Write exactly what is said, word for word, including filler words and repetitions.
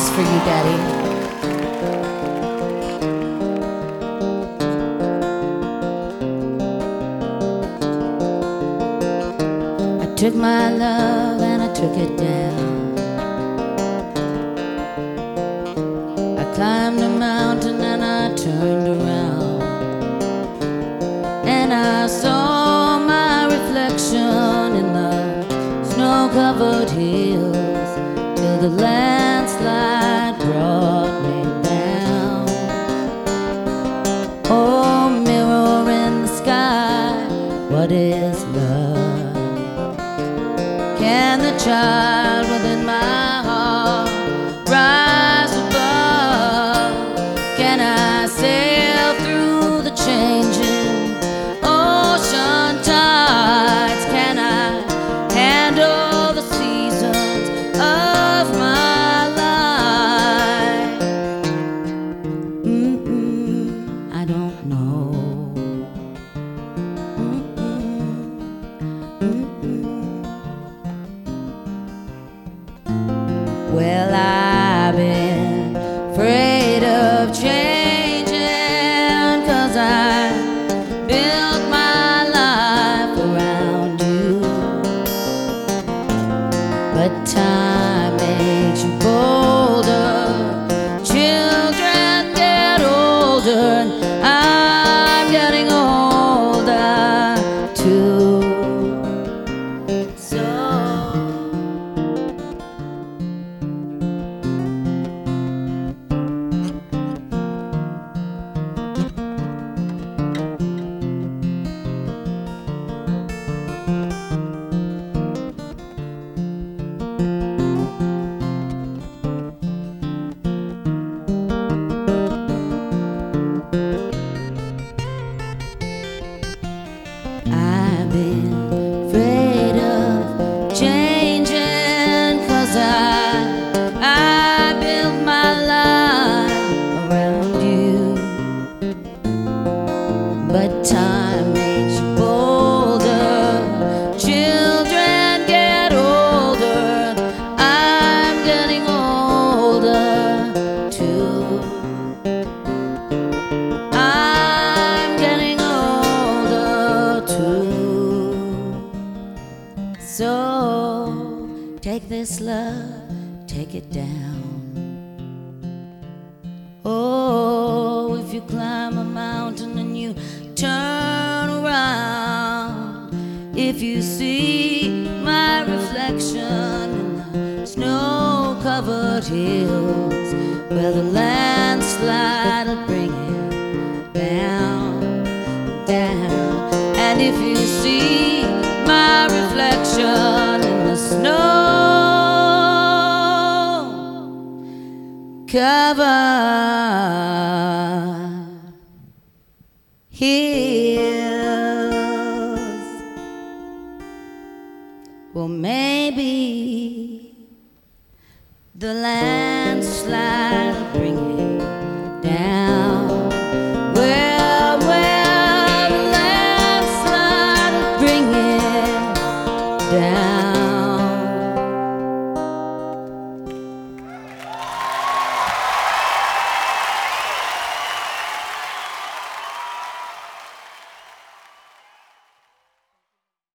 for you, Daddy. I took my love and I took it down. I climbed a mountain and I turned around, and I saw my reflection in the snow-covered hills, till the landslide brought me down. Oh, mirror in the sky, what is love? Can the child within my heart rise above? Can I sail through the changing ocean tides? Can I handle the seasons of my life? Mm-mm, I don't know. Mm-mm, mm-mm. Well, I've been afraid of changing, 'cause I built my life around you. But time makes you bolder, children get older, and I'm getting older too. So I've been afraid of changing, 'cause I, I built my life around you. But time makes you bolder, children get older, I'm getting older too. I'm getting older too. So take this love, take it down. Oh, if you climb a mountain and you turn around, if you see my reflection in the snow-covered hills, where the landslide will bring it down, down. And if you see my reflection in the snow-covered hills, well, maybe the landslide will bring it